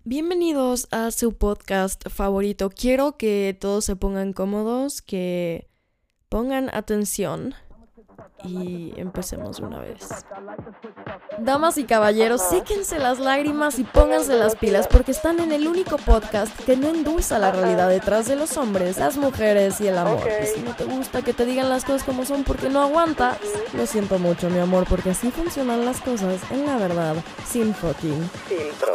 Bienvenidos a su podcast favorito. Quiero que todos se pongan cómodos, que pongan atención y empecemos una vez. Damas y caballeros, séquense las lágrimas y pónganse las pilas porque están en el único podcast que no endulza la realidad detrás de los hombres, las mujeres y el amor. Y si no te gusta que te digan las cosas como son porque no aguantas, lo siento mucho, mi amor, porque así funcionan las cosas en la verdad, sin fucking filtro.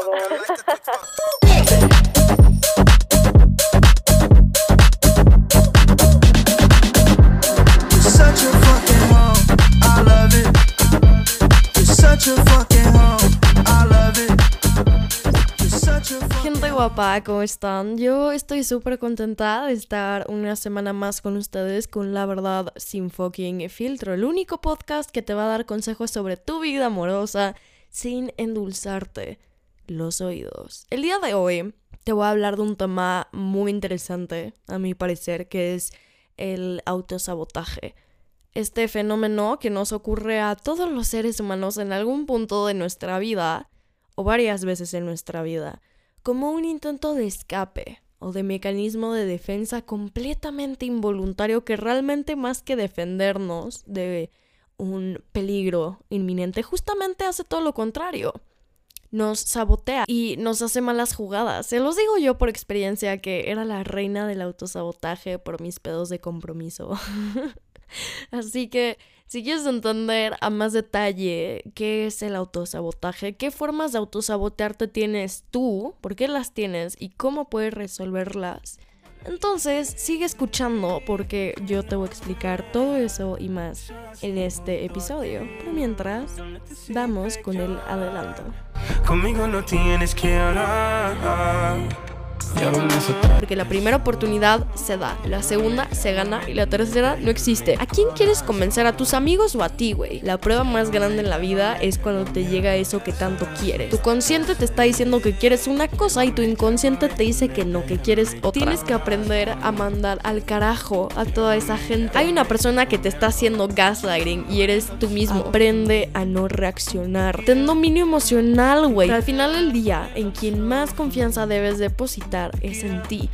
Gente guapa, ¿cómo están? Yo estoy súper contenta de estar una semana más con ustedes con La Verdad Sin Fucking Filtro, el único podcast que te va a dar consejos sobre tu vida amorosa sin endulzarte los oídos. El día de hoy te voy a hablar de un tema muy interesante, a mi parecer, que es el autosabotaje. Este fenómeno que nos ocurre a todos los seres humanos en algún punto de nuestra vida, o varias veces en nuestra vida, como un intento de escape o de mecanismo de defensa completamente involuntario que realmente más que defendernos de un peligro inminente, justamente hace todo lo contrario. Nos sabotea y nos hace malas jugadas. Se los digo yo por experiencia que era la reina del autosabotaje por mis pedos de compromiso. Así que si quieres entender a más detalle qué es el autosabotaje, qué formas de autosabotearte tienes tú, por qué las tienes y cómo puedes resolverlas, entonces sigue escuchando porque yo te voy a explicar todo eso y más en este episodio. Pero mientras, vamos con el adelanto. Conmigo no tienes que hablar. Porque la primera oportunidad se da, la segunda se gana y la tercera no existe. ¿A quién quieres convencer? ¿A tus amigos o a ti, güey? La prueba más grande en la vida es cuando te llega eso que tanto quieres. Tu consciente te está diciendo que quieres una cosa y tu inconsciente te dice que no, que quieres otra. Tienes que aprender a mandar al carajo a toda esa gente. Hay una persona que te está haciendo gaslighting y eres tú mismo. Aprende a no reaccionar. Ten dominio emocional, güey. Pero al final del día, en quien más confianza debes depositar es en ti.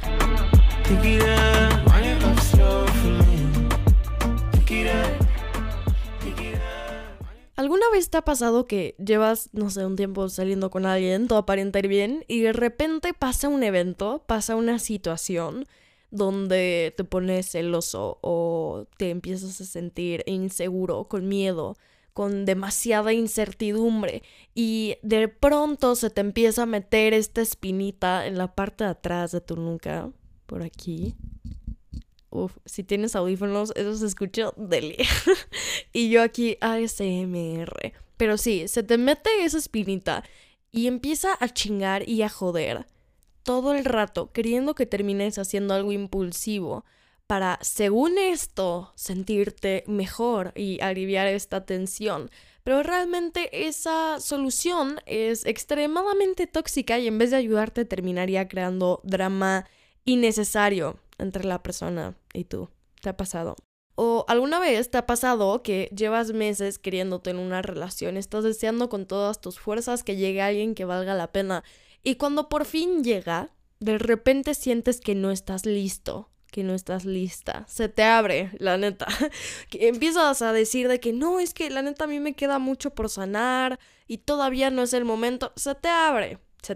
¿Alguna vez te ha pasado que llevas, no sé, un tiempo saliendo con alguien, todo aparenta ir bien, y de repente pasa un evento, pasa una situación donde te pones celoso o te empiezas a sentir inseguro, con miedo, con demasiada incertidumbre y de pronto se te empieza a meter esta espinita en la parte de atrás de tu nuca, por aquí? Uf, si tienes audífonos, eso se escucha deli. Y yo aquí ASMR. Pero sí, se te mete esa espinita y empieza a chingar y a joder todo el rato, queriendo que termines haciendo algo impulsivo para, según esto, sentirte mejor y aliviar esta tensión. Pero realmente esa solución es extremadamente tóxica y en vez de ayudarte terminaría creando drama innecesario entre la persona y tú. ¿Te ha pasado? ¿O alguna vez te ha pasado que llevas meses queriéndote en una relación, estás deseando con todas tus fuerzas que llegue alguien que valga la pena y cuando por fin llega, de repente sientes que no estás listo, que no estás lista, se te abre, la neta, que empiezas a decir de que no, es que la neta a mí me queda mucho por sanar y todavía no es el momento, se te abre.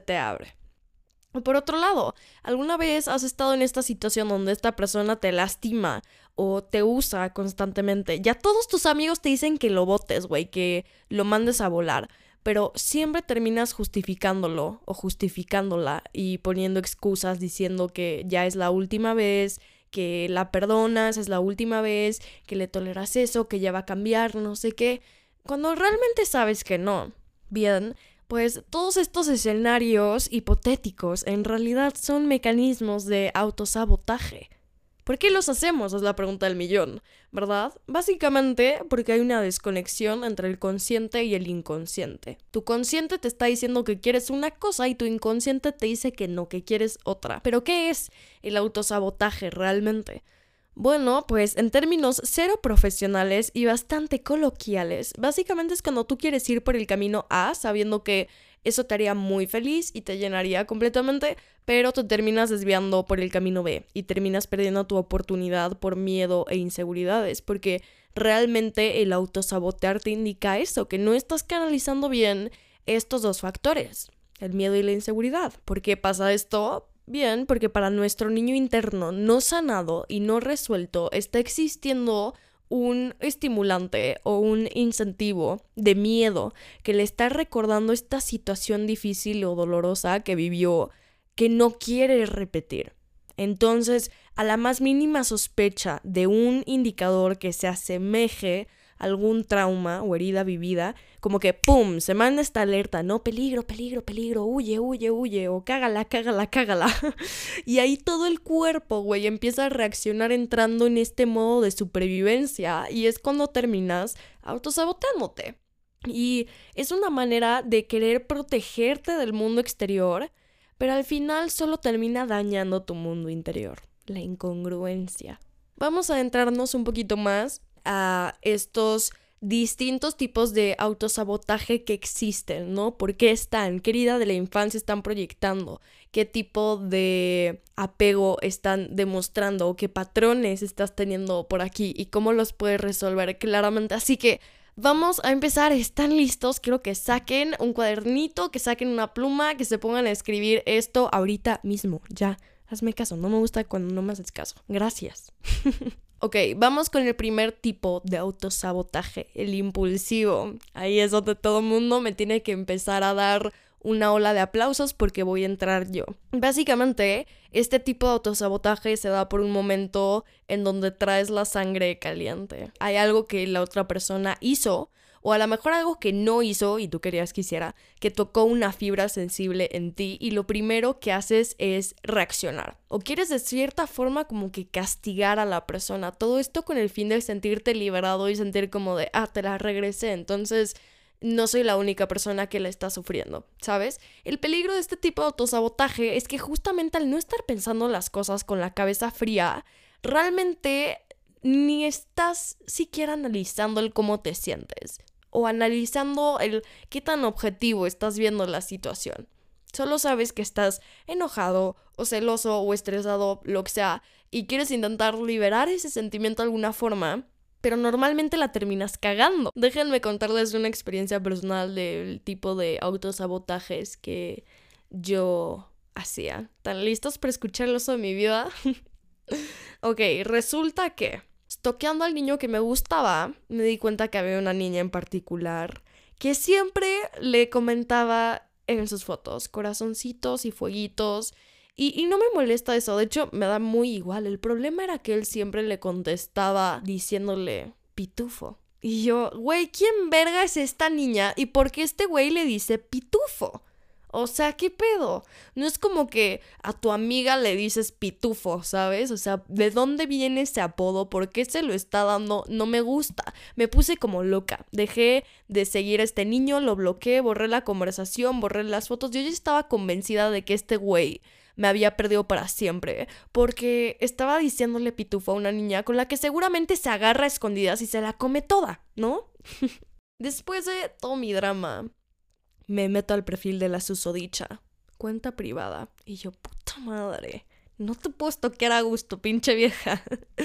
O por otro lado, ¿alguna vez has estado en esta situación donde esta persona te lastima o te usa constantemente? Ya todos tus amigos te dicen que lo botes, güey, que lo mandes a volar, pero siempre terminas justificándolo o justificándola y poniendo excusas diciendo que ya es la última vez, que la perdonas, es la última vez, que le toleras eso, que ya va a cambiar, no sé qué, cuando realmente sabes que no. Bien, pues todos estos escenarios hipotéticos en realidad son mecanismos de autosabotaje. ¿Por qué los hacemos? Es la pregunta del millón, ¿verdad? Básicamente porque hay una desconexión entre el consciente y el inconsciente. Tu consciente te está diciendo que quieres una cosa y tu inconsciente te dice que no, que quieres otra. ¿Pero qué es el autosabotaje realmente? Bueno, pues en términos cero profesionales y bastante coloquiales, básicamente es cuando tú quieres ir por el camino A sabiendo que Eso te haría muy feliz y te llenaría completamente, pero te terminas desviando por el camino B y terminas perdiendo tu oportunidad por miedo e inseguridades, porque realmente el autosabotear te indica eso, que no estás canalizando bien estos dos factores, el miedo y la inseguridad. ¿Por qué pasa esto? Bien, porque para nuestro niño interno no sanado y no resuelto está existiendo un estimulante o un incentivo de miedo que le está recordando esta situación difícil o dolorosa que vivió, que no quiere repetir. Entonces, a la más mínima sospecha de un indicador que se asemeje a algún trauma o herida vivida, como que ¡pum! Se manda esta alerta, no, peligro, peligro, peligro, huye, huye, huye, o cágala, cágala, cágala. Y ahí todo el cuerpo, güey, empieza a reaccionar entrando en este modo de supervivencia y es cuando terminas autosaboteándote. Y es una manera de querer protegerte del mundo exterior, pero al final solo termina dañando tu mundo interior, la incongruencia. Vamos a adentrarnos un poquito más a estos distintos tipos de autosabotaje que existen, ¿no? ¿Por qué están? ¿Qué herida de la infancia están proyectando? ¿Qué tipo de apego están demostrando? ¿O qué patrones estás teniendo por aquí? ¿Y cómo los puedes resolver claramente? Así que vamos a empezar. ¿Están listos? Quiero que saquen un cuadernito, que saquen una pluma, que se pongan a escribir esto ahorita mismo. Ya, hazme caso. No me gusta cuando no me haces caso. Gracias. Ok, vamos con el primer tipo de autosabotaje, el impulsivo. Ahí es donde todo el mundo me tiene que empezar a dar una ola de aplausos porque voy a entrar yo. Básicamente, este tipo de autosabotaje se da por un momento en donde traes la sangre caliente. Hay algo que la otra persona hizo, o a lo mejor algo que no hizo y tú querías que hiciera, que tocó una fibra sensible en ti y lo primero que haces es reaccionar. O quieres de cierta forma como que castigar a la persona. Todo esto con el fin de sentirte liberado y sentir como de, te la regresé, entonces no soy la única persona que la está sufriendo, ¿sabes? El peligro de este tipo de autosabotaje es que justamente al no estar pensando las cosas con la cabeza fría, realmente ni estás siquiera analizando el cómo te sientes o analizando el qué tan objetivo estás viendo la situación. Solo sabes que estás enojado o celoso o estresado, lo que sea, y quieres intentar liberar ese sentimiento de alguna forma, pero normalmente la terminas cagando. Déjenme contarles una experiencia personal del tipo de autosabotajes que yo hacía. ¿Están listos para escuchar el oso de mi vida? Ok, resulta que stalkeando al niño que me gustaba, me di cuenta que había una niña en particular que siempre le comentaba en sus fotos corazoncitos y fueguitos. Y no me molesta eso, de hecho me da muy igual. El problema era que él siempre le contestaba diciéndole pitufo. Y yo, güey, ¿quién verga es esta niña? ¿Y por qué este güey le dice pitufo? O sea, ¿qué pedo? No es como que a tu amiga le dices pitufo, ¿sabes? O sea, ¿de dónde viene ese apodo? ¿Por qué se lo está dando? No me gusta. Me puse como loca. Dejé de seguir a este niño, lo bloqueé, borré la conversación, borré las fotos. Yo ya estaba convencida de que este güey me había perdido para siempre, porque estaba diciéndole pitufo a una niña con la que seguramente se agarra a escondidas y se la come toda, ¿no? Después de todo mi drama, me meto al perfil de la susodicha, cuenta privada, y yo, puta madre, no te puedo toquear a gusto, pinche vieja.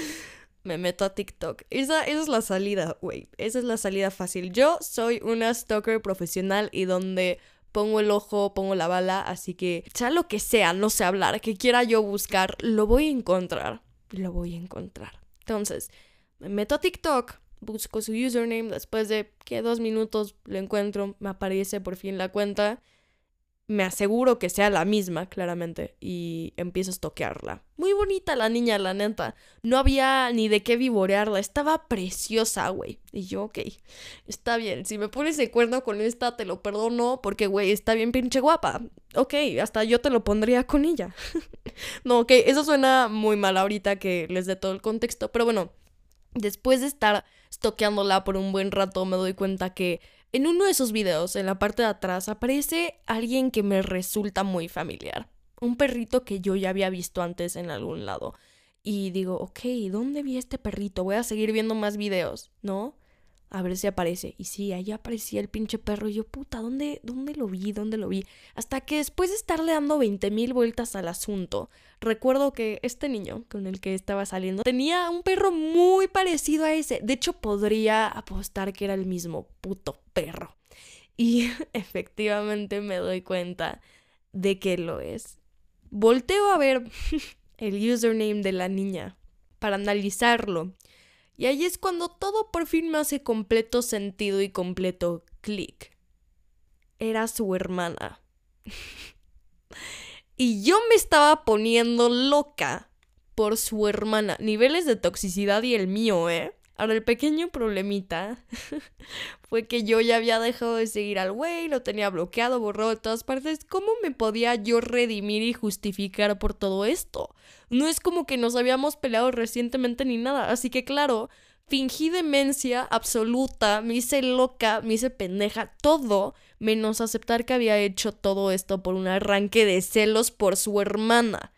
Me meto a TikTok. Esa es la salida, güey. Esa es la salida fácil. Yo soy una stalker profesional y donde pongo el ojo, pongo la bala, así que sea lo que sea, no sé hablar, que quiera yo buscar, lo voy a encontrar. Lo voy a encontrar. Entonces, me meto a TikTok, busco su username, después de 2 minutos lo encuentro, me aparece por fin la cuenta. Me aseguro que sea la misma, claramente, y empiezo a stalkearla. Muy bonita la niña, la neta. No había ni de qué vivorearla. Estaba preciosa, güey. Y yo, ok, está bien. Si me pones de cuerno con esta, te lo perdono porque, güey, está bien pinche guapa. Ok, hasta yo te lo pondría con ella. No, ok, eso suena muy mal ahorita que les dé todo el contexto. Pero bueno, después de estar stalkeándola por un buen rato, me doy cuenta que en uno de esos videos, en la parte de atrás, aparece alguien que me resulta muy familiar. Un perrito que yo ya había visto antes en algún lado. Y digo, ok, ¿dónde vi este perrito? Voy a seguir viendo más videos, ¿no? a ver si aparece. Y sí, ahí aparecía el pinche perro. Y yo, puta, ¿dónde lo vi? ¿Dónde lo vi? Hasta que después de estarle dando 20,000 vueltas al asunto, recuerdo que este niño con el que estaba saliendo tenía un perro muy parecido a ese. De hecho, podría apostar que era el mismo puto perro. Y efectivamente me doy cuenta de que lo es. Volteo a ver el username de la niña para analizarlo. Y ahí es cuando todo por fin me hace completo sentido y completo clic. Era su hermana. Y yo me estaba poniendo loca por su hermana. Niveles de toxicidad y el mío, ¿eh? Ahora, el pequeño problemita fue que yo ya había dejado de seguir al güey, lo tenía bloqueado, borrado de todas partes. ¿Cómo me podía yo redimir y justificar por todo esto? No es como que nos habíamos peleado recientemente ni nada. Así que claro, fingí demencia absoluta, me hice loca, me hice pendeja, todo menos aceptar que había hecho todo esto por un arranque de celos por su hermana.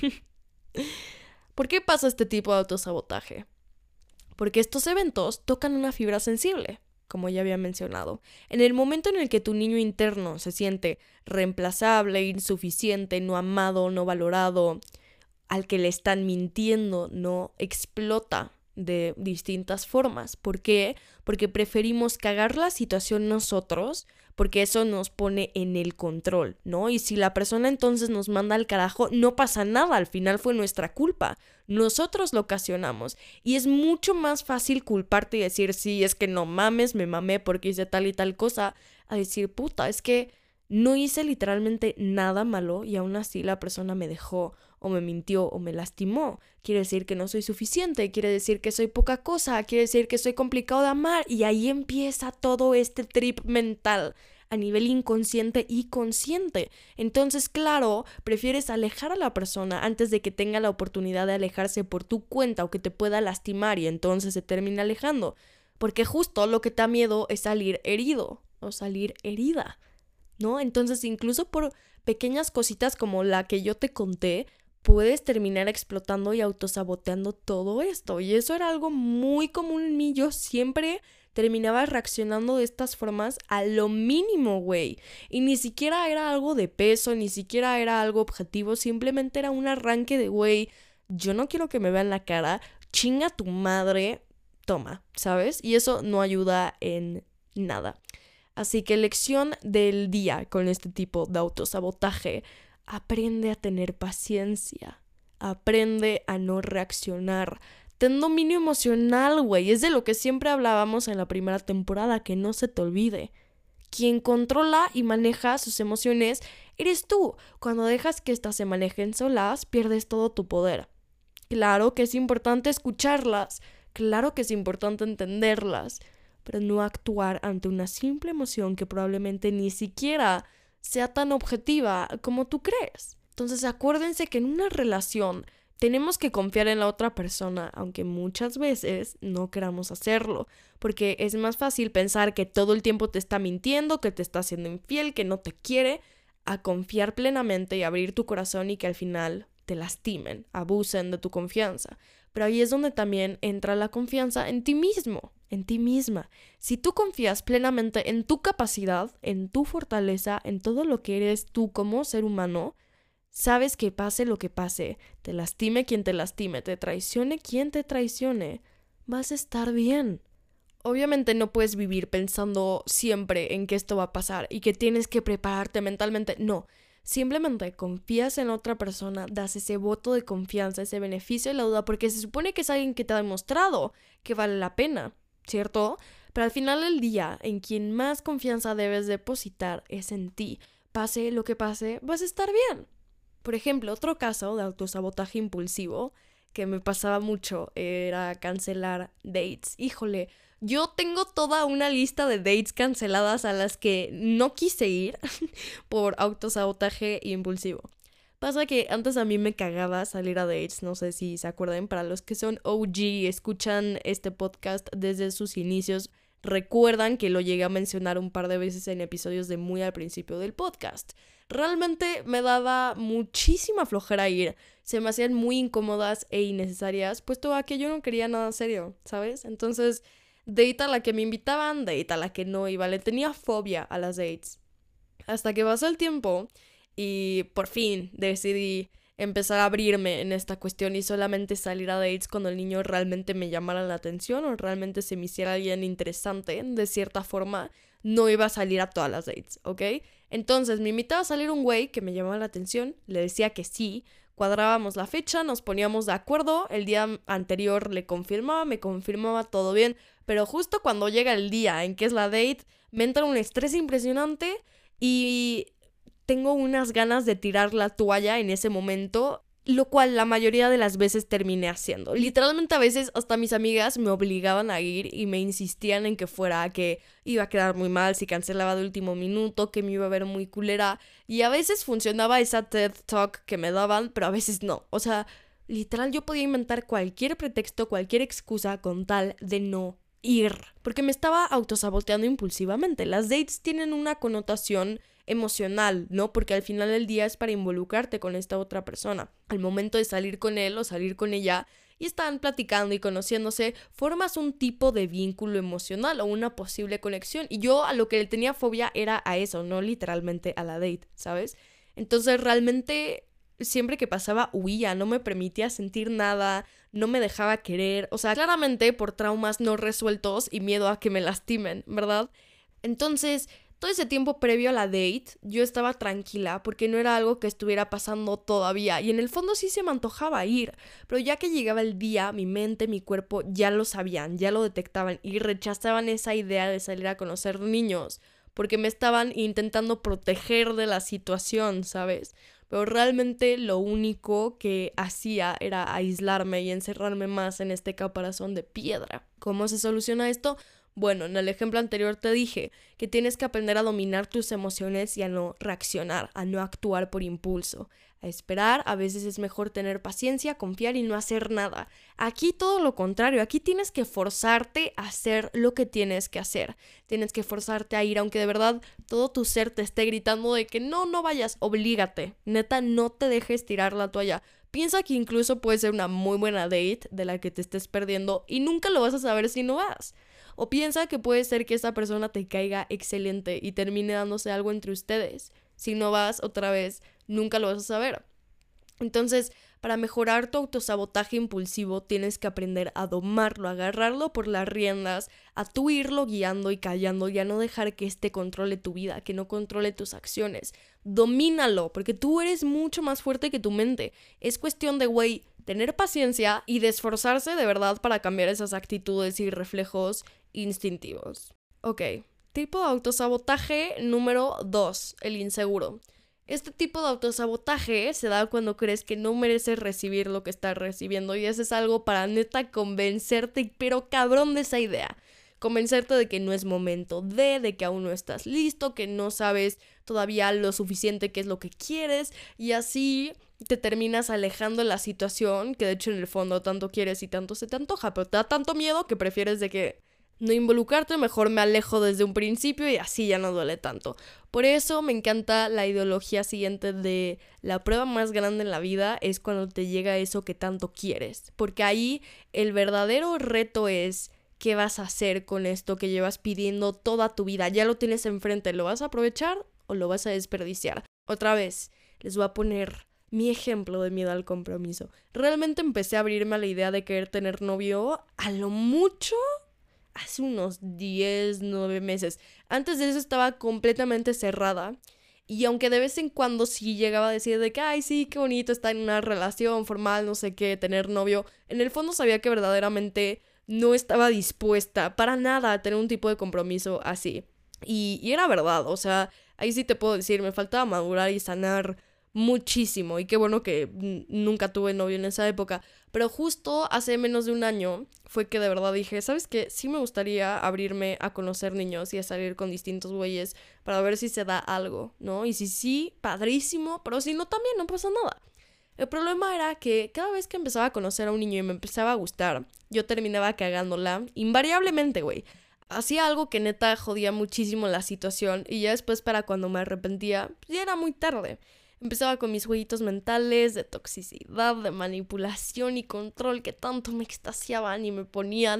¿Por qué pasa este tipo de autosabotaje? Porque estos eventos tocan una fibra sensible, como ya había mencionado. En el momento en el que tu niño interno se siente reemplazable, insuficiente, no amado, no valorado, al que le están mintiendo, no explota de distintas formas. ¿Por qué? Porque preferimos cagar la situación nosotros, porque eso nos pone en el control, ¿no? Y si la persona entonces nos manda al carajo, no pasa nada, al final fue nuestra culpa. Nosotros lo ocasionamos. Y es mucho más fácil culparte y decir, sí, es que no mames, me mamé porque hice tal y tal cosa, a decir, puta, es que no hice literalmente nada malo y aún así la persona me dejó o me mintió o me lastimó. Quiere decir que no soy suficiente, quiere decir que soy poca cosa, quiere decir que soy complicado de amar. Y ahí empieza todo este trip mental a nivel inconsciente y consciente. Entonces, claro, prefieres alejar a la persona antes de que tenga la oportunidad de alejarse por tu cuenta o que te pueda lastimar y entonces se termina alejando. Porque justo lo que te da miedo es salir herido o salir herida, ¿no? Entonces, incluso por pequeñas cositas como la que yo te conté, puedes terminar explotando y autosaboteando todo esto. Y eso era algo muy común en mí. Yo siempre terminaba reaccionando de estas formas a lo mínimo, güey. Y ni siquiera era algo de peso, ni siquiera era algo objetivo. Simplemente era un arranque de, güey, yo no quiero que me vean la cara. Chinga tu madre. Toma, ¿sabes? Y eso no ayuda en nada. Así que lección del día con este tipo de autosabotaje: aprende a tener paciencia, aprende a no reaccionar. Ten dominio emocional, güey. Es de lo que siempre hablábamos en la primera temporada, que no se te olvide. Quien controla y maneja sus emociones eres tú. Cuando dejas que éstas se manejen solas, pierdes todo tu poder. Claro que es importante escucharlas, claro que es importante entenderlas, pero no actuar ante una simple emoción que probablemente ni siquiera sea tan objetiva como tú crees. Entonces acuérdense que en una relación tenemos que confiar en la otra persona, aunque muchas veces no queramos hacerlo, porque es más fácil pensar que todo el tiempo te está mintiendo, que te está siendo infiel, que no te quiere, a confiar plenamente y abrir tu corazón y que al final te lastimen, abusen de tu confianza. Pero ahí es donde también entra la confianza en ti mismo, en ti misma. Si tú confías plenamente en tu capacidad, en tu fortaleza, en todo lo que eres tú como ser humano, sabes que pase lo que pase, te lastime quien te lastime, te traicione quien te traicione, vas a estar bien. Obviamente no puedes vivir pensando siempre en que esto va a pasar y que tienes que prepararte mentalmente. No, simplemente confías en otra persona, das ese voto de confianza, ese beneficio de la duda, porque se supone que es alguien que te ha demostrado que vale la pena, ¿cierto? Pero al final del día, en quien más confianza debes depositar es en ti. Pase lo que pase, vas a estar bien. Por ejemplo, otro caso de autosabotaje impulsivo que me pasaba mucho era cancelar dates. Híjole, yo tengo toda una lista de dates canceladas a las que no quise ir por autosabotaje impulsivo. Pasa que antes a mí me cagaba salir a dates, no sé si se acuerdan, para los que son OG y escuchan este podcast desde sus inicios, recuerdan que lo llegué a mencionar un par de veces en episodios de muy al principio del podcast. Realmente me daba muchísima flojera ir, se me hacían muy incómodas e innecesarias, puesto a que yo no quería nada serio, ¿sabes? Entonces date a la que me invitaban, date a la que no iba. Le tenía fobia a las dates. Hasta que pasó el tiempo y por fin decidí empezar a abrirme en esta cuestión y solamente salir a dates cuando el niño realmente me llamara la atención o realmente se me hiciera alguien interesante. De cierta forma, no iba a salir a todas las dates, ¿ok? Entonces me invitaba a salir un güey que me llamaba la atención, le decía que sí, cuadrábamos la fecha, nos poníamos de acuerdo, el día anterior le confirmaba, me confirmaba todo bien, pero justo cuando llega el día en que es la date, me entra un estrés impresionante y tengo unas ganas de tirar la toalla en ese momento, lo cual la mayoría de las veces terminé haciendo. Literalmente a veces hasta mis amigas me obligaban a ir y me insistían en que fuera, que iba a quedar muy mal si cancelaba de último minuto, que me iba a ver muy culera. Y a veces funcionaba esa TED Talk que me daban, pero a veces no. O sea, literal yo podía inventar cualquier pretexto, cualquier excusa con tal de no ir, porque me estaba autosaboteando impulsivamente. Las dates tienen una connotación emocional, ¿no? Porque al final del día es para involucrarte con esta otra persona. Al momento de salir con él o salir con ella y están platicando y conociéndose, formas un tipo de vínculo emocional o una posible conexión. Y yo a lo que le tenía fobia era a eso, no literalmente a la date, ¿sabes? Entonces realmente siempre que pasaba huía, no me permitía sentir nada, no me dejaba querer, o sea, claramente por traumas no resueltos y miedo a que me lastimen, ¿verdad? Entonces, todo ese tiempo previo a la date, yo estaba tranquila porque no era algo que estuviera pasando todavía y en el fondo sí se me antojaba ir, pero ya que llegaba el día, mi mente, mi cuerpo ya lo sabían, ya lo detectaban y rechazaban esa idea de salir a conocer niños porque me estaban intentando proteger de la situación, ¿sabes? Pero realmente lo único que hacía era aislarme y encerrarme más en este caparazón de piedra. ¿Cómo se soluciona esto? Bueno, en el ejemplo anterior te dije que tienes que aprender a dominar tus emociones y a no reaccionar, a no actuar por impulso, a esperar. A veces es mejor tener paciencia, confiar y no hacer nada. Aquí todo lo contrario, aquí tienes que forzarte a hacer lo que tienes que hacer. Tienes que forzarte a ir, aunque de verdad todo tu ser te esté gritando de que no vayas, oblígate. Neta, no te dejes tirar la toalla. Piensa que incluso puede ser una muy buena date de la que te estés perdiendo y nunca lo vas a saber si no vas. O piensa que puede ser que esa persona te caiga excelente y termine dándose algo entre ustedes. Si no vas otra vez, nunca lo vas a saber. Entonces, para mejorar tu autosabotaje impulsivo, tienes que aprender a domarlo, a agarrarlo por las riendas, a tú irlo guiando y callando y a no dejar que este controle tu vida, que no controle tus acciones. Domínalo, porque tú eres mucho más fuerte que tu mente. Es cuestión de, güey, tener paciencia y de esforzarse de verdad para cambiar esas actitudes y reflejos instintivos. Ok, tipo de autosabotaje número 2, el inseguro. Este tipo de autosabotaje se da cuando crees que no mereces recibir lo que estás recibiendo y eso es algo para neta convencerte, pero cabrón de esa idea. Convencerte de que no es momento de que aún no estás listo, que no sabes todavía lo suficiente qué es lo que quieres y así te terminas alejando de la situación que de hecho en el fondo tanto quieres y tanto se te antoja, pero te da tanto miedo que prefieres de que no involucrarte, mejor me alejo desde un principio y así ya no duele tanto. Por eso me encanta la ideología siguiente de la prueba más grande en la vida es cuando te llega eso que tanto quieres. Porque ahí el verdadero reto es qué vas a hacer con esto que llevas pidiendo toda tu vida. Ya lo tienes enfrente, ¿lo vas a aprovechar o lo vas a desperdiciar? Otra vez, les voy a poner mi ejemplo de miedo al compromiso. Realmente empecé a abrirme a la idea de querer tener novio a lo mucho hace unos 10, 9 meses. Antes de eso estaba completamente cerrada. Y aunque de vez en cuando sí llegaba a decir de que, ay, sí, qué bonito estar en una relación formal, no sé qué, tener novio, en el fondo sabía que verdaderamente no estaba dispuesta para nada a tener un tipo de compromiso así. Y era verdad, o sea, ahí sí te puedo decir, me faltaba madurar y sanar muchísimo. Y qué bueno que nunca tuve novio en esa época. Pero justo hace menos de un año fue que de verdad dije, ¿sabes qué? Sí me gustaría abrirme a conocer niños y a salir con distintos güeyes para ver si se da algo, ¿no? Y si sí, padrísimo, pero si no, también no pasa nada. El problema era que cada vez que empezaba a conocer a un niño y me empezaba a gustar, yo terminaba cagándola invariablemente, güey. Hacía algo que neta jodía muchísimo la situación y ya después para cuando me arrepentía, ya era muy tarde. Empezaba con mis jueguitos mentales de toxicidad, de manipulación y control que tanto me extasiaban y me ponían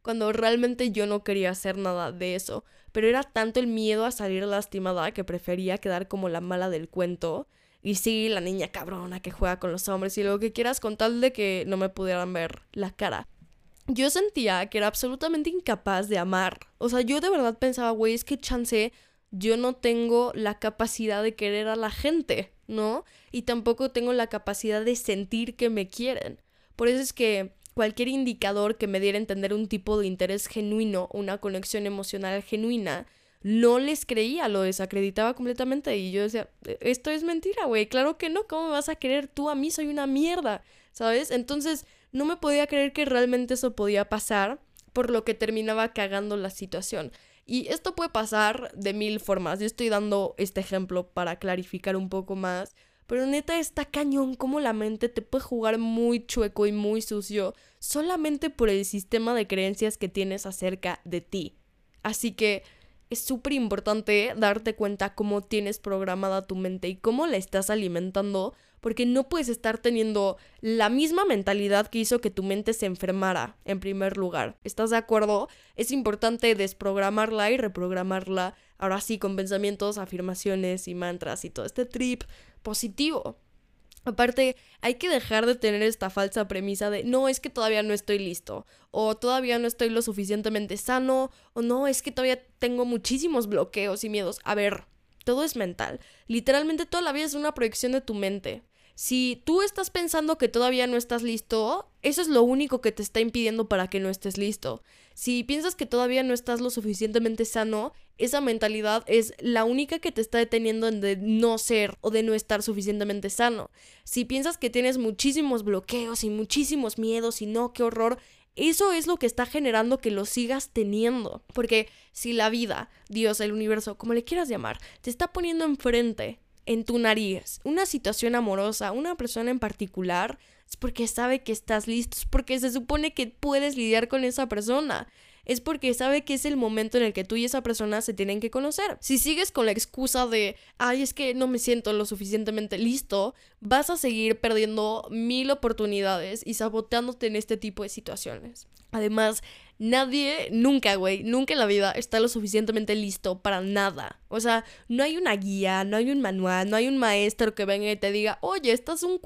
cuando realmente yo no quería hacer nada de eso. Pero era tanto el miedo a salir lastimada que prefería quedar como la mala del cuento. Y sí, la niña cabrona que juega con los hombres y lo que quieras con tal de que no me pudieran ver la cara. Yo sentía que era absolutamente incapaz de amar. O sea, yo de verdad pensaba, güey, es que chance yo no tengo la capacidad de querer a la gente, ¿no? Y tampoco tengo la capacidad de sentir que me quieren. Por eso es que cualquier indicador que me diera a entender un tipo de interés genuino, una conexión emocional genuina, no les creía, lo desacreditaba completamente. Y yo decía, esto es mentira, güey, claro que no, ¿cómo me vas a querer tú a mí? Soy una mierda, ¿sabes? Entonces no me podía creer que realmente eso podía pasar, por lo que terminaba cagando la situación. Y esto puede pasar de 1000 formas. Yo estoy dando este ejemplo para clarificar un poco más. Pero neta está cañón cómo la mente te puede jugar muy chueco y muy sucio solamente por el sistema de creencias que tienes acerca de ti. Así que es súper importante darte cuenta cómo tienes programada tu mente y cómo la estás alimentando, porque no puedes estar teniendo la misma mentalidad que hizo que tu mente se enfermara, en primer lugar. ¿Estás de acuerdo? Es importante desprogramarla y reprogramarla, ahora sí, con pensamientos, afirmaciones y mantras y todo este trip positivo. Aparte, hay que dejar de tener esta falsa premisa de no, es que todavía no estoy listo, o todavía no estoy lo suficientemente sano, o no, es que todavía tengo muchísimos bloqueos y miedos. A ver, todo es mental. Literalmente toda la vida es una proyección de tu mente. Si tú estás pensando que todavía no estás listo, eso es lo único que te está impidiendo para que no estés listo. Si piensas que todavía no estás lo suficientemente sano, esa mentalidad es la única que te está deteniendo de no ser o de no estar suficientemente sano. Si piensas que tienes muchísimos bloqueos y muchísimos miedos y no, qué horror, eso es lo que está generando que lo sigas teniendo. Porque si la vida, Dios, el universo, como le quieras llamar, te está poniendo enfrente, en tu nariz, una situación amorosa, una persona en particular, es porque sabe que estás listo, es porque se supone que puedes lidiar con esa persona. Es porque sabe que es el momento en el que tú y esa persona se tienen que conocer. Si sigues con la excusa de, ay, es que no me siento lo suficientemente listo, vas a seguir perdiendo 1000 oportunidades y saboteándote en este tipo de situaciones. Además, nadie, nunca en la vida está lo suficientemente listo para nada. O sea, no hay una guía, no hay un manual, no hay un maestro que venga y te diga, oye, estás un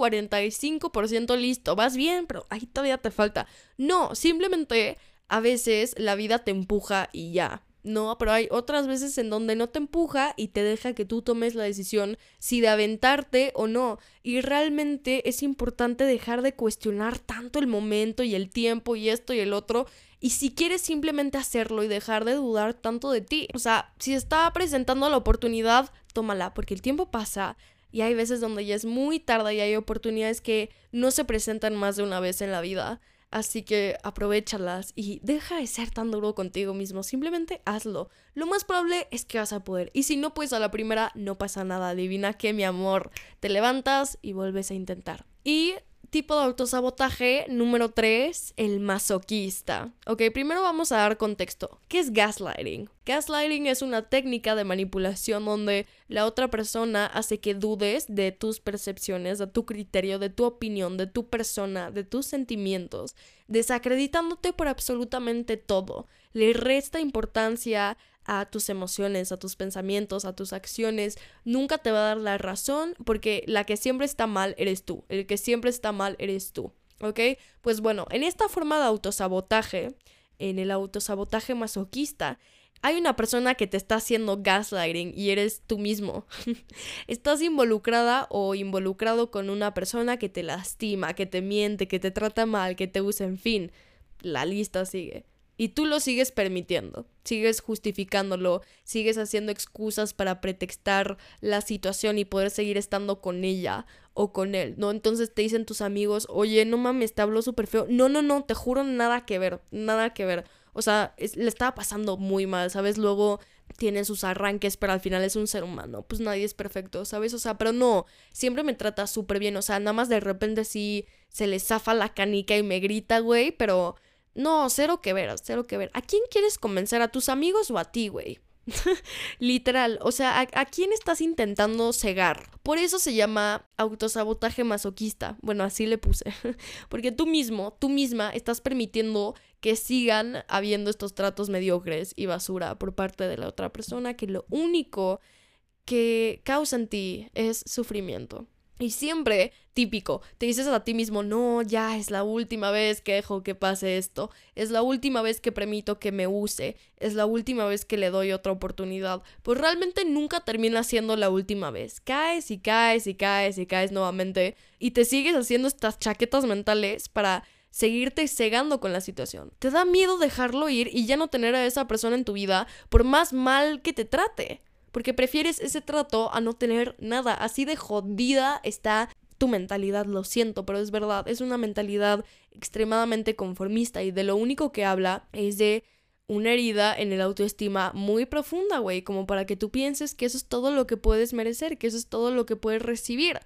45% listo, vas bien, pero ahí todavía te falta. No, simplemente a veces la vida te empuja y ya. No, pero hay otras veces en donde no te empuja y te deja que tú tomes la decisión si de aventarte o no. Y realmente es importante dejar de cuestionar tanto el momento y el tiempo y esto y el otro. Y si quieres simplemente hacerlo y dejar de dudar tanto de ti. O sea, si está presentando la oportunidad, tómala, porque el tiempo pasa. Y hay veces donde ya es muy tarde y hay oportunidades que no se presentan más de una vez en la vida. Así que aprovéchalas y deja de ser tan duro contigo mismo, simplemente hazlo. Lo más probable es que vas a poder. Y si no puedes a la primera, no pasa nada, adivina que mi amor, te levantas y vuelves a intentar. Y tipo de autosabotaje número 3, el masoquista. Ok, primero vamos a dar contexto. ¿Qué es gaslighting? Gaslighting es una técnica de manipulación donde la otra persona hace que dudes de tus percepciones, de tu criterio, de tu opinión, de tu persona, de tus sentimientos, desacreditándote por absolutamente todo. Le resta importancia a tus emociones, a tus pensamientos, a tus acciones. Nunca te va a dar la razón porque la que siempre está mal eres tú. El que siempre está mal eres tú. ¿Ok? Pues bueno, en esta forma de autosabotaje, en el autosabotaje masoquista, hay una persona que te está haciendo gaslighting y eres tú mismo. Estás involucrada o involucrado con una persona que te lastima, que te miente, que te trata mal, que te usa, en fin. La lista sigue. Y tú lo sigues permitiendo, sigues justificándolo, sigues haciendo excusas para pretextar la situación y poder seguir estando con ella o con él, ¿no? Entonces te dicen tus amigos, oye, no mames, te habló súper feo. No, te juro, nada que ver, nada que ver. O sea, le estaba pasando muy mal, ¿sabes? Luego tiene sus arranques, pero al final es un ser humano. Pues nadie es perfecto, ¿sabes? O sea, pero no, siempre me trata súper bien. O sea, nada más de repente sí se le zafa la canica y me grita, güey, pero no, cero que ver, cero que ver. ¿A quién quieres convencer? ¿A tus amigos o a ti, güey? Literal, o sea, ¿a quién estás intentando cegar? Por eso se llama autosabotaje masoquista. Bueno, así le puse. Porque tú misma estás permitiendo que sigan habiendo estos tratos mediocres y basura por parte de la otra persona, que lo único que causa en ti es sufrimiento. Y siempre, típico, te dices a ti mismo, no, ya es la última vez que dejo que pase esto, es la última vez que permito que me use, es la última vez que le doy otra oportunidad. Pues realmente nunca termina siendo la última vez. Caes y caes y caes y caes nuevamente y te sigues haciendo estas chaquetas mentales para seguirte cegando con la situación. Te da miedo dejarlo ir y ya no tener a esa persona en tu vida por más mal que te trate. Porque prefieres ese trato a no tener nada. Así de jodida está tu mentalidad, lo siento, pero es verdad. Es una mentalidad extremadamente conformista y de lo único que habla es de una herida en el autoestima muy profunda, güey. Como para que tú pienses que eso es todo lo que puedes merecer, que eso es todo lo que puedes recibir.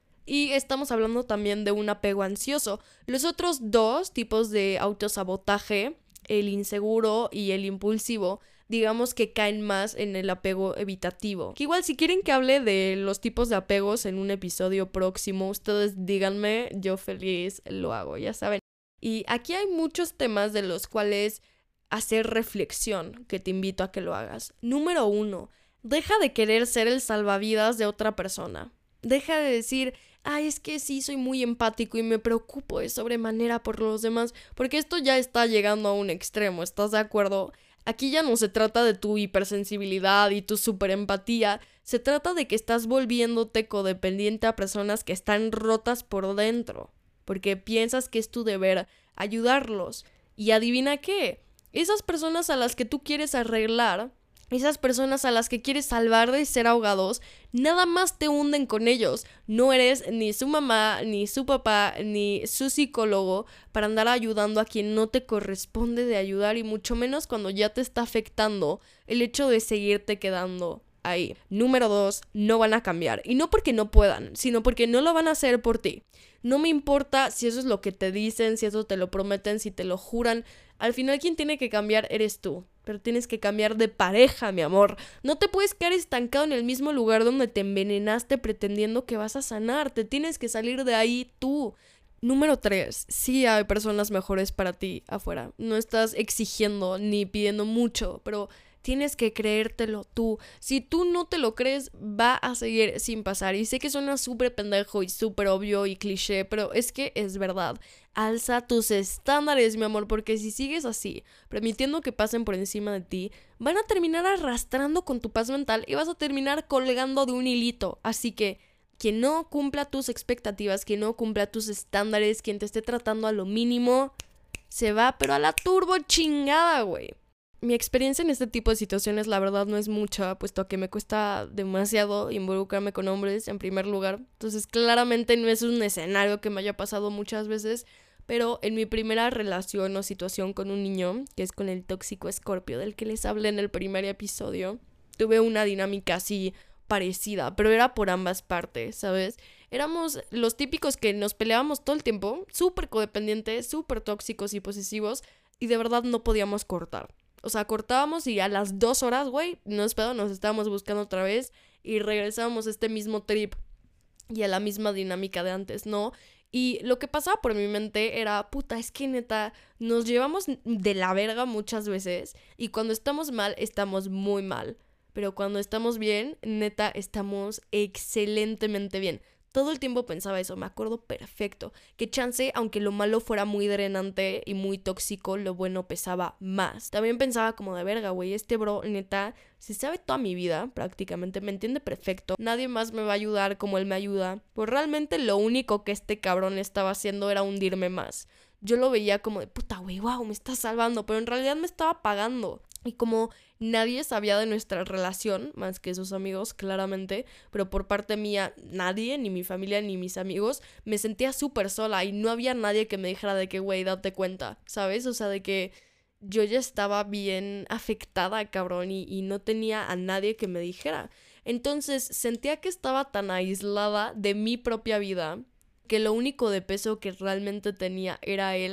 Y estamos hablando también de un apego ansioso. Los otros dos tipos de autosabotaje, el inseguro y el impulsivo, digamos que caen más en el apego evitativo. Que igual si quieren que hable de los tipos de apegos en un episodio próximo, ustedes díganme, yo feliz lo hago, ya saben. Y aquí hay muchos temas de los cuales hacer reflexión, que te invito a que lo hagas. Número 1, deja de querer ser el salvavidas de otra persona. Deja de decir, ay, es que sí, soy muy empático y me preocupo de sobremanera por los demás, porque esto ya está llegando a un extremo, ¿estás de acuerdo? Aquí ya no se trata de tu hipersensibilidad y tu superempatía, se trata de que estás volviéndote codependiente a personas que están rotas por dentro, porque piensas que es tu deber ayudarlos. Y adivina qué, esas personas a las que tú quieres arreglar, esas personas a las que quieres salvar de ser ahogados, nada más te hunden con ellos. No eres ni su mamá, ni su papá, ni su psicólogo para andar ayudando a quien no te corresponde de ayudar y mucho menos cuando ya te está afectando el hecho de seguirte quedando ahí. Número 2, no van a cambiar. Y no porque no puedan, sino porque no lo van a hacer por ti. No me importa si eso es lo que te dicen, si eso te lo prometen, si te lo juran. Al final quien tiene que cambiar eres tú. Pero tienes que cambiar de pareja, mi amor. No te puedes quedar estancado en el mismo lugar donde te envenenaste pretendiendo que vas a sanar. Te tienes que salir de ahí tú. Número 3. Sí hay personas mejores para ti afuera. No estás exigiendo ni pidiendo mucho, pero tienes que creértelo tú. Si tú no te lo crees, va a seguir sin pasar. Y sé que suena súper pendejo y súper obvio y cliché, pero es que es verdad. Alza tus estándares, mi amor, porque si sigues así, permitiendo que pasen por encima de ti, van a terminar arrastrando con tu paz mental y vas a terminar colgando de un hilito. Así que quien no cumpla tus expectativas, quien no cumpla tus estándares, quien te esté tratando a lo mínimo, se va, pero a la turbo chingada, güey. Mi experiencia en este tipo de situaciones, la verdad, no es mucha, puesto que me cuesta demasiado involucrarme con hombres, en primer lugar. Entonces, claramente no es un escenario que me haya pasado muchas veces, pero en mi primera relación o situación con un niño, que es con el tóxico Escorpio, del que les hablé en el primer episodio, tuve una dinámica así parecida, pero era por ambas partes, ¿sabes? Éramos los típicos que nos peleábamos todo el tiempo, súper codependientes, súper tóxicos y posesivos, y de verdad no podíamos cortar. O sea, cortábamos y a las 2 horas, güey, no es pedo, nos estábamos buscando otra vez y regresábamos a este mismo trip y a la misma dinámica de antes, ¿no? Y lo que pasaba por mi mente era, puta, es que neta, nos llevamos de la verga muchas veces y cuando estamos mal, estamos muy mal. Pero cuando estamos bien, neta, estamos excelentemente bien. Todo el tiempo pensaba eso, me acuerdo perfecto. Que chance, aunque lo malo fuera muy drenante y muy tóxico, lo bueno pesaba más. También pensaba como de verga, güey, este bro, neta, se sabe toda mi vida, prácticamente, me entiende perfecto. Nadie más me va a ayudar como él me ayuda. Pues realmente lo único que este cabrón estaba haciendo era hundirme más. Yo lo veía como de puta, güey, wow, me está salvando, pero en realidad me estaba pagando. Y como nadie sabía de nuestra relación, más que sus amigos, claramente, pero por parte mía, nadie, ni mi familia, ni mis amigos, me sentía súper sola y no había nadie que me dijera de que, güey, date cuenta, ¿sabes? O sea, de que yo ya estaba bien afectada, cabrón, y no tenía a nadie que me dijera. Entonces, sentía que estaba tan aislada de mi propia vida, que lo único de peso que realmente tenía era él,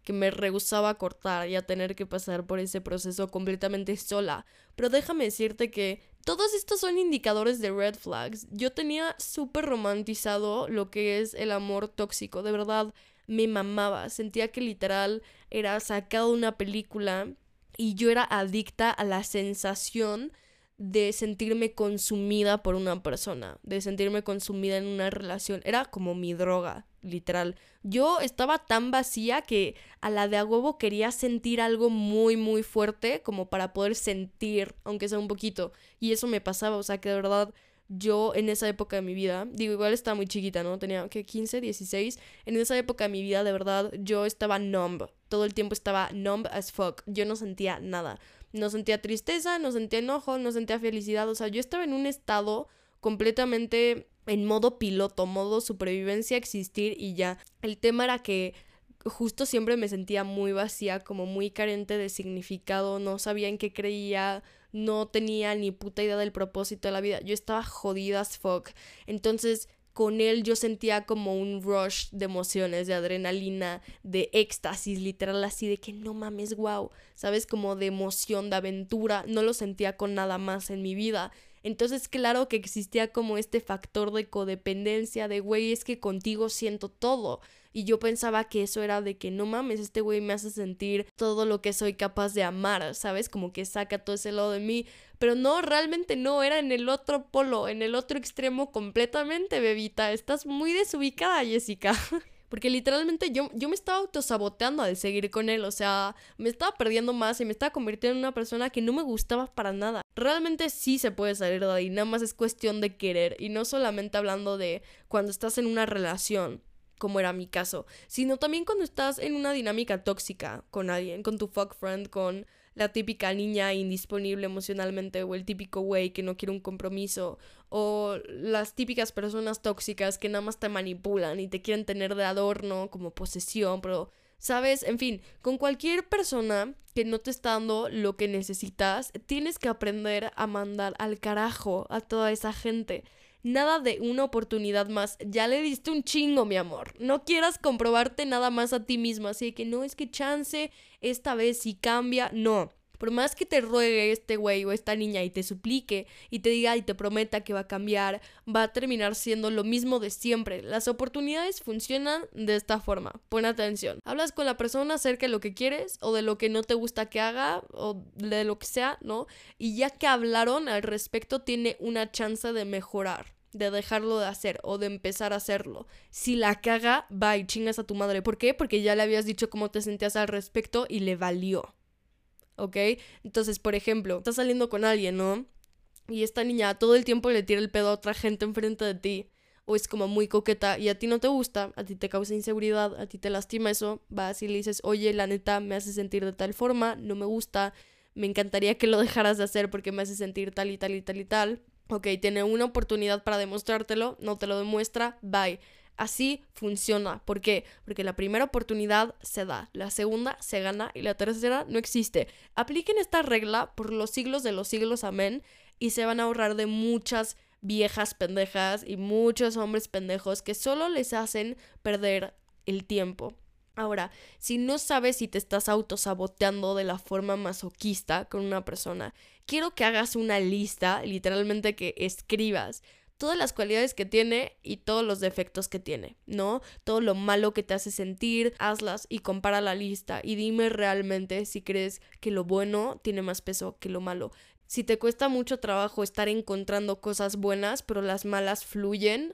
que me rehusaba a cortar y a tener que pasar por ese proceso completamente sola. Pero déjame decirte que todos estos son indicadores de red flags. Yo tenía súper romantizado lo que es el amor tóxico, de verdad me mamaba, sentía que literal era sacado de una película y yo era adicta a la sensación de sentirme consumida por una persona, de sentirme consumida en una relación. Era como mi droga, literal. Yo estaba tan vacía que a la de a huevo quería sentir algo muy, muy fuerte como para poder sentir, aunque sea un poquito. Y eso me pasaba, o sea que de verdad yo en esa época de mi vida, digo, igual estaba muy chiquita, ¿no? Tenía, ¿qué? 15, 16. En esa época de mi vida, de verdad, yo estaba numb. Todo el tiempo estaba numb as fuck. Yo no sentía nada. No sentía tristeza, no sentía enojo, no sentía felicidad. O sea, yo estaba en un estado completamente en modo piloto, modo supervivencia, existir y ya. El tema era que justo siempre me sentía muy vacía, como muy carente de significado, no sabía en qué creía, no tenía ni puta idea del propósito de la vida. Yo estaba jodida as fuck. Entonces, con él yo sentía como un rush de emociones, de adrenalina, de éxtasis, literal así de que no mames, wow, ¿sabes? Como de emoción, de aventura. No lo sentía con nada más en mi vida. Entonces, claro que existía como este factor de codependencia, de güey, es que contigo siento todo. Y yo pensaba que eso era de que no mames, este güey me hace sentir todo lo que soy capaz de amar, ¿sabes? Como que saca todo ese lado de mí. Pero no, realmente no, era en el otro polo, en el otro extremo completamente, bebita. Estás muy desubicada, Jessica. Porque literalmente yo me estaba autosaboteando al seguir con él, o sea, me estaba perdiendo más y me estaba convirtiendo en una persona que no me gustaba para nada. Realmente sí se puede salir de ahí, nada más es cuestión de querer y no solamente hablando de cuando estás en una relación, como era mi caso, sino también cuando estás en una dinámica tóxica con alguien, con tu fuck friend, con la típica niña indisponible emocionalmente o el típico güey que no quiere un compromiso o las típicas personas tóxicas que nada más te manipulan y te quieren tener de adorno como posesión, pero ¿sabes? En fin, con cualquier persona que no te está dando lo que necesitas, tienes que aprender a mandar al carajo a toda esa gente. Nada de una oportunidad más, ya le diste un chingo, mi amor. No quieras comprobarte nada más a ti mismo, así que no, es que chance, esta vez sí cambia, no. Por más que te ruegue este güey o esta niña y te suplique y te diga y te prometa que va a cambiar, va a terminar siendo lo mismo de siempre. Las oportunidades funcionan de esta forma. Pon atención. Hablas con la persona acerca de lo que quieres o de lo que no te gusta que haga o de lo que sea, ¿no? Y ya que hablaron al respecto, tiene una chance de mejorar, de dejarlo de hacer o de empezar a hacerlo. Si la caga, va y chingas a tu madre. ¿Por qué? Porque ya le habías dicho cómo te sentías al respecto y le valió. ¿Ok? Entonces, por ejemplo, estás saliendo con alguien, ¿no? Y esta niña todo el tiempo le tira el pedo a otra gente enfrente de ti. O es como muy coqueta y a ti no te gusta, a ti te causa inseguridad, a ti te lastima eso. Vas y le dices, oye, la neta me hace sentir de tal forma, no me gusta, me encantaría que lo dejaras de hacer porque me hace sentir tal y tal y tal y tal. Ok, tiene una oportunidad para demostrártelo, no te lo demuestra, bye. Así funciona. ¿Por qué? Porque la primera oportunidad se da, la segunda se gana y la tercera no existe. Apliquen esta regla por los siglos de los siglos, amén, y se van a ahorrar de muchas viejas pendejas y muchos hombres pendejos que solo les hacen perder el tiempo. Ahora, si no sabes si te estás autosaboteando de la forma masoquista con una persona, quiero que hagas una lista, literalmente que escribas todas las cualidades que tiene y todos los defectos que tiene, ¿no? Todo lo malo que te hace sentir, hazlas y compara la lista y dime realmente si crees que lo bueno tiene más peso que lo malo. Si te cuesta mucho trabajo estar encontrando cosas buenas, pero las malas fluyen,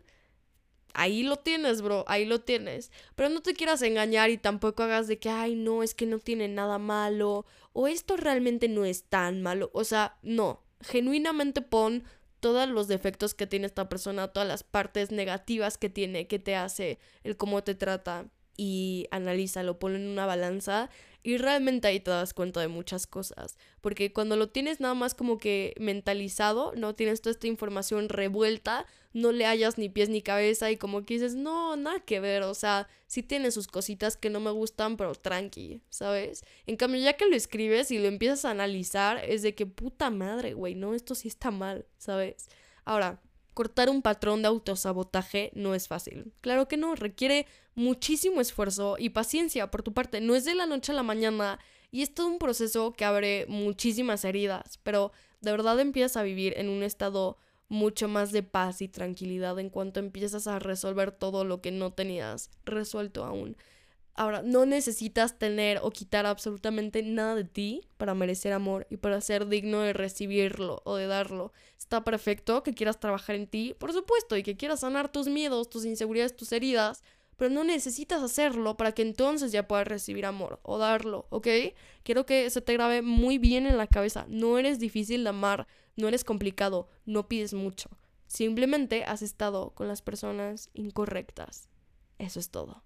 ahí lo tienes, bro, ahí lo tienes. Pero no te quieras engañar y tampoco hagas de que, ay, no, es que no tiene nada malo, o esto realmente no es tan malo. O sea, no, genuinamente pon todos los defectos que tiene esta persona, todas las partes negativas que tiene, que te hace, el cómo te trata, y analízalo, ponlo en una balanza y realmente ahí te das cuenta de muchas cosas, porque cuando lo tienes nada más como que mentalizado, no tienes toda esta información revuelta, no le hallas ni pies ni cabeza y como que dices, no, nada que ver, o sea, sí tiene sus cositas que no me gustan, pero tranqui, ¿sabes? En cambio, ya que lo escribes y lo empiezas a analizar, es de que puta madre, güey, no, esto sí está mal, ¿sabes? Ahora, cortar un patrón de autosabotaje no es fácil. Claro que no, requiere muchísimo esfuerzo y paciencia por tu parte. No es de la noche a la mañana y es todo un proceso que abre muchísimas heridas, pero de verdad empiezas a vivir en un estado mucho más de paz y tranquilidad en cuanto empiezas a resolver todo lo que no tenías resuelto aún. Ahora, no necesitas tener o quitar absolutamente nada de ti para merecer amor y para ser digno de recibirlo o de darlo. Está perfecto que quieras trabajar en ti, por supuesto, y que quieras sanar tus miedos, tus inseguridades, tus heridas, pero no necesitas hacerlo para que entonces ya puedas recibir amor o darlo, ¿ok? Quiero que se te grabe muy bien en la cabeza. No eres difícil de amar, no eres complicado, no pides mucho. Simplemente has estado con las personas incorrectas. Eso es todo.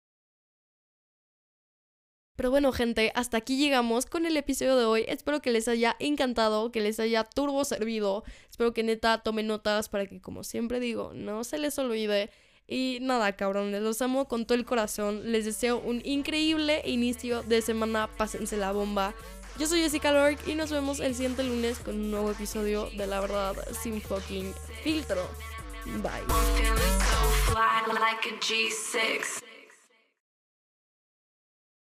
Pero bueno, gente, hasta aquí llegamos con el episodio de hoy. Espero que les haya encantado, que les haya turbo servido. Espero que neta tomen notas para que, como siempre digo, no se les olvide. Y nada, cabrones, los amo con todo el corazón. Les deseo un increíble inicio de semana. Pásense la bomba. Yo soy Jessica Lork y nos vemos el siguiente lunes con un nuevo episodio de La Verdad Sin Fucking Filtro. Bye.